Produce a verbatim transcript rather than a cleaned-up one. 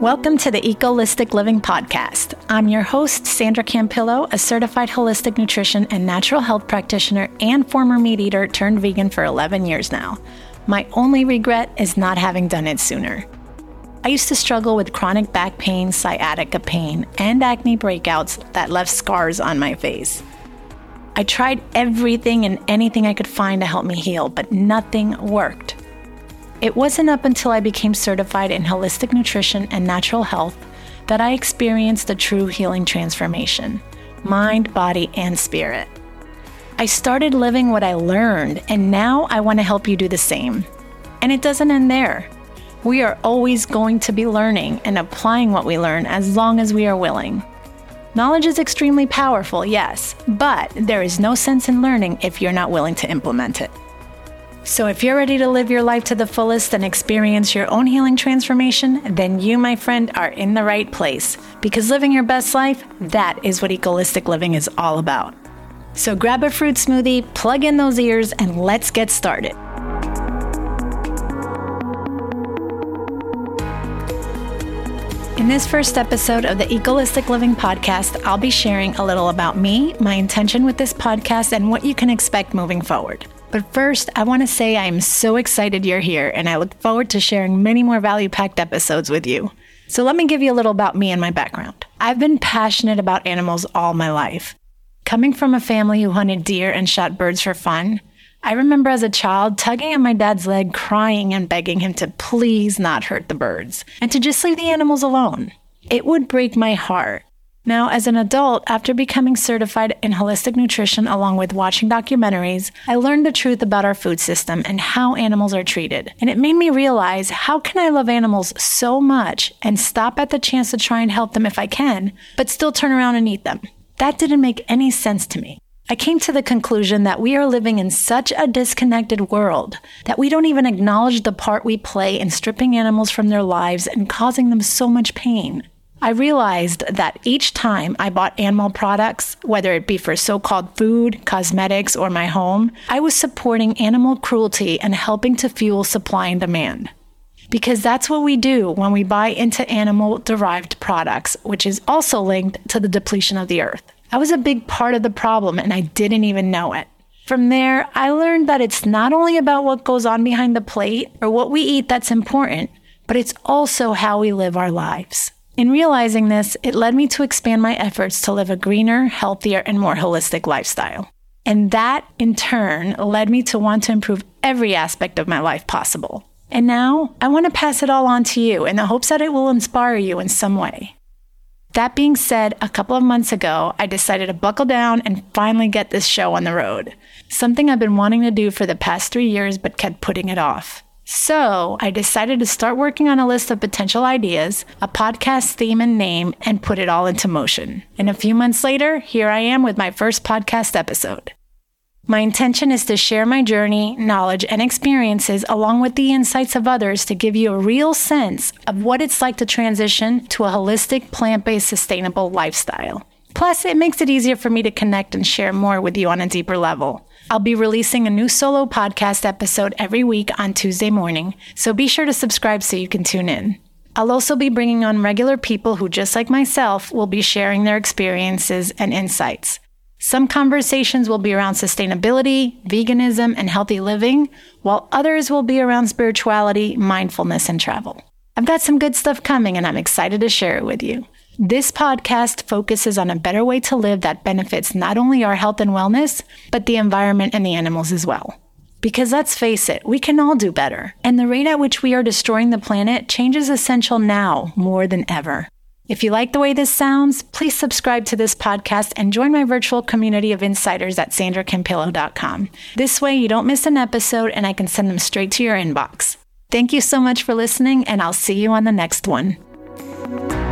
Welcome to the Ecolistic Living Podcast. I'm your host, Sandra Campillo, a certified holistic nutrition and natural health practitioner and former meat eater turned vegan for eleven years now. My only regret is not having done it sooner. I used to struggle with chronic back pain, sciatica pain, and acne breakouts that left scars on my face. I tried everything and anything I could find to help me heal, but nothing worked. It wasn't up until I became certified in holistic nutrition and natural health that I experienced a true healing transformation, mind, body, and spirit. I started living what I learned, and now I want to help you do the same. And it doesn't end there. We are always going to be learning and applying what we learn as long as we are willing. Knowledge is extremely powerful, yes, but there is no sense in learning if you're not willing to implement it. So if you're ready to live your life to the fullest and experience your own healing transformation, then you, my friend, are in the right place. Because living your best life, that is what ecolistic living is all about. So grab a fruit smoothie, plug in those ears, and let's get started. In this first episode of the Ecolistic Living Podcast, I'll be sharing a little about me, my intention with this podcast, and what you can expect moving forward. But first, I want to say I am so excited you're here, and I look forward to sharing many more value-packed episodes with you. So let me give you a little about me and my background. I've been passionate about animals all my life. Coming from a family who hunted deer and shot birds for fun, I remember as a child tugging at my dad's leg, crying and begging him to please not hurt the birds, and to just leave the animals alone. It would break my heart. Now, as an adult, after becoming certified in holistic nutrition along with watching documentaries, I learned the truth about our food system and how animals are treated. And it made me realize, how can I love animals so much and stop at the chance to try and help them if I can, but still turn around and eat them? That didn't make any sense to me. I came to the conclusion that we are living in such a disconnected world that we don't even acknowledge the part we play in stripping animals from their lives and causing them so much pain. I realized that each time I bought animal products, whether it be for so-called food, cosmetics, or my home, I was supporting animal cruelty and helping to fuel supply and demand. Because that's what we do when we buy into animal-derived products, which is also linked to the depletion of the earth. I was a big part of the problem, and I didn't even know it. From there, I learned that it's not only about what goes on behind the plate or what we eat that's important, but it's also how we live our lives. In realizing this, it led me to expand my efforts to live a greener, healthier, and more holistic lifestyle. And that, in turn, led me to want to improve every aspect of my life possible. And now, I want to pass it all on to you in the hopes that it will inspire you in some way. That being said, a couple of months ago, I decided to buckle down and finally get this show on the road. Something I've been wanting to do for the past three years but kept putting it off. So I decided to start working on a list of potential ideas, a podcast theme and name, and put it all into motion. And a few months later, here I am with my first podcast episode. My intention is to share my journey, knowledge, and experiences along with the insights of others to give you a real sense of what it's like to transition to a holistic, plant-based, sustainable lifestyle. Plus, it makes it easier for me to connect and share more with you on a deeper level. I'll be releasing a new solo podcast episode every week on Tuesday morning, so be sure to subscribe so you can tune in. I'll also be bringing on regular people who, just like myself, will be sharing their experiences and insights. Some conversations will be around sustainability, veganism, and healthy living, while others will be around spirituality, mindfulness, and travel. I've got some good stuff coming, and I'm excited to share it with you. This podcast focuses on a better way to live that benefits not only our health and wellness, but the environment and the animals as well. Because let's face it, we can all do better. And the rate at which we are destroying the planet change is essential now more than ever. If you like the way this sounds, please subscribe to this podcast and join my virtual community of insiders at sandra campillo dot com. This way you don't miss an episode and I can send them straight to your inbox. Thank you so much for listening, and I'll see you on the next one.